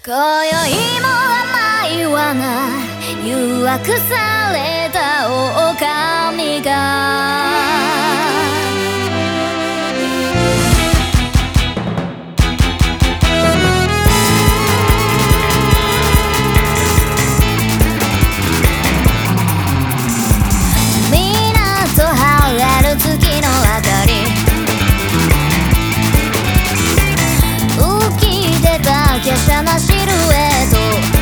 今宵も甘い罠誘惑された狼が港晴れる月の明かり浮き出た華奢なシルエット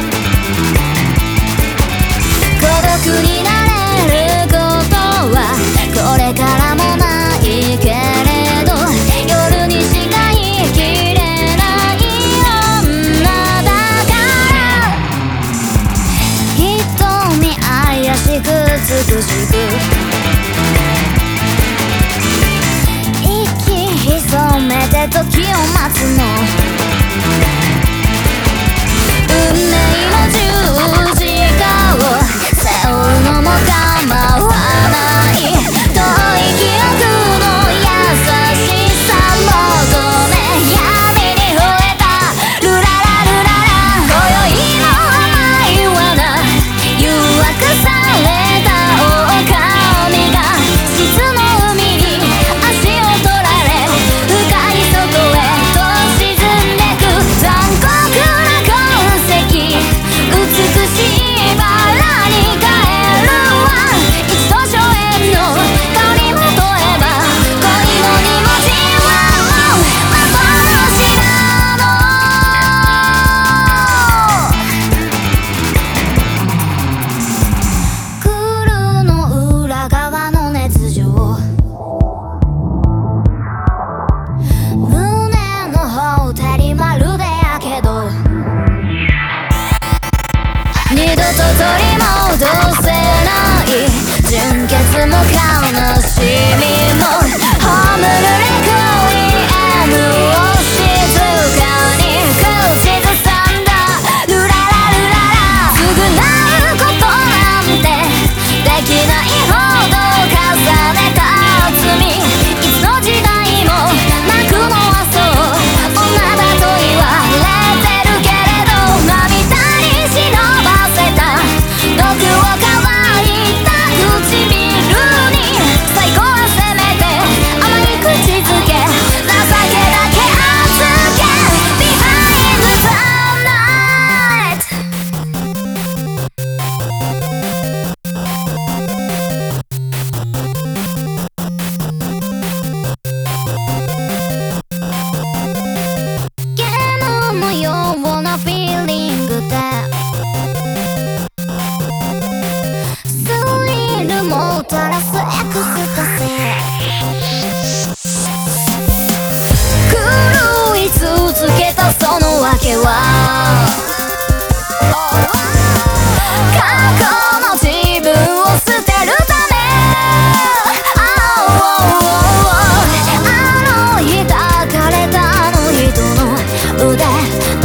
孤独になれることはこれからもないけれど夜にしか生きれない女だから瞳怪しく美しく息潜めて時を待つの運命の十字架を背負うのも構わない遠い記憶の優しさ求め闇に吠えたルララルララ今宵も甘い罠誘惑された狼が質の海に足を取られ深い底へと沈んでく残酷な痕跡美しいバラに変えるわ一度初縁の香りもとえば恋の二文字は幻なの黒の裏側の熱情胸の方照りまるでやけど二度と取り戻せない純潔も悲しみも葬るレクイエムを静かに口ずさんだルララルララ償うことなんてできないほど重ねた罪いつの時代も泣くのはそう女だと言われてるけれど涙に忍ばせた毒を乾いた唇に最後はせめて甘い口づけ情けだけ預け Behind the sunlightゲームのようなフィーリングでスリルもたらすエクスタシー狂い続けたその訳は過去の自分を捨てるためあの日抱かれたあの人の腕